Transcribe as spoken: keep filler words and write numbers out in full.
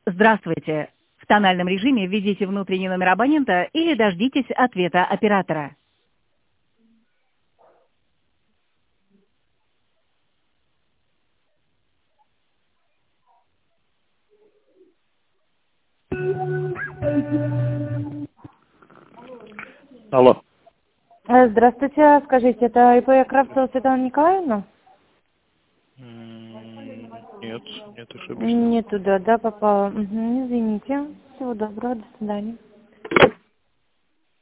Здравствуйте. В тональном режиме введите внутренний номер абонента или дождитесь ответа оператора. Алло. Э, Здравствуйте, скажите, это ИП Кравцева Светлана Николаевна? М, Нет, нет, ошиблись. Не туда, да, попала? Угу, извините. Всего доброго, до свидания.